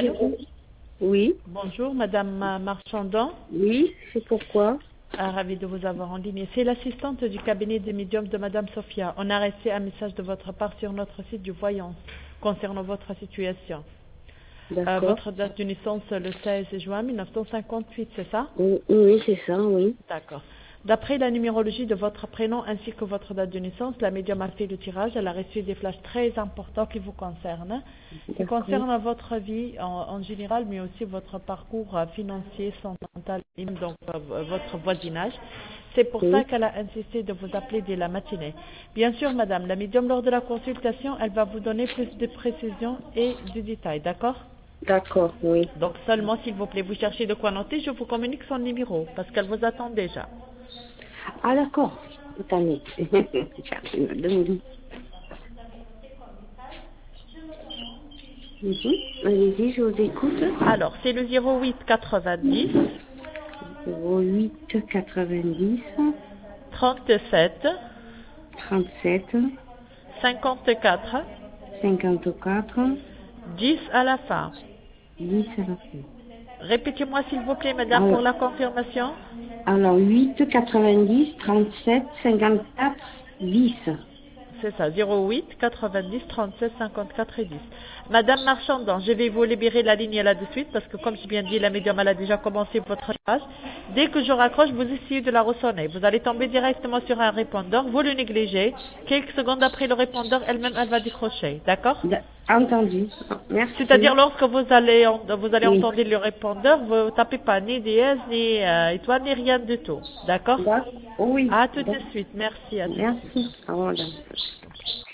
allô? Oui, Bonjour, Madame Marchandon. oui, c'est pourquoi. Ravi de vous avoir en ligne. C'est l'assistante du cabinet des médiums de Madame Sophia. On a reçu un message de votre part sur notre site du Voyance concernant votre situation. D'accord. Votre date de naissance le 16 juin 1958, c'est ça? Oui, oui, c'est ça, oui. D'accord. D'après la numérologie de votre prénom ainsi que votre date de naissance, la médium a fait le tirage. Elle a reçu des flashs très importants qui vous concernent, qui D'accord. concernent votre vie en général, mais aussi votre parcours financier, sentimental, et même donc votre voisinage. C'est pour ça Oui, qu'elle a insisté de vous appeler dès la matinée. Bien sûr, madame, la médium, lors de la consultation, elle va vous donner plus de précisions et de détails, d'accord? d'accord, oui. Donc seulement, s'il vous plaît, vous cherchez de quoi noter, je vous communique son numéro, parce qu'elle vous attend déjà. Ah, d'accord. Attendez. Cherchez une demande. Allez-y, je vous écoute. Alors, c'est le 08 90 08 90 37 37 54 54 10 à la fin. 10 à la fin. Répétez-moi s'il vous plaît, madame, pour Alors, la confirmation. alors 8 90 37 54 10. C'est ça, 08 90 37 54 et 10. Madame Marchandon, je vais vous libérer la ligne là de suite parce que comme je viens de dire, la médium elle a déjà commencé votre page. Dès que je raccroche, vous essayez de la ressonner. Vous allez tomber directement sur un répondeur, vous le négligez. Quelques secondes après le répondeur, elle-même, elle va décrocher. D'accord? Entendu. Merci. C'est-à-dire lorsque vous allez Oui. entendre le répondeur, vous tapez pas ni dièse, ni étoile, ni rien du tout. D'accord? D'accord. Oui. À tout de D'accord. suite. Merci à tout de suite. Merci. Au revoir, madame.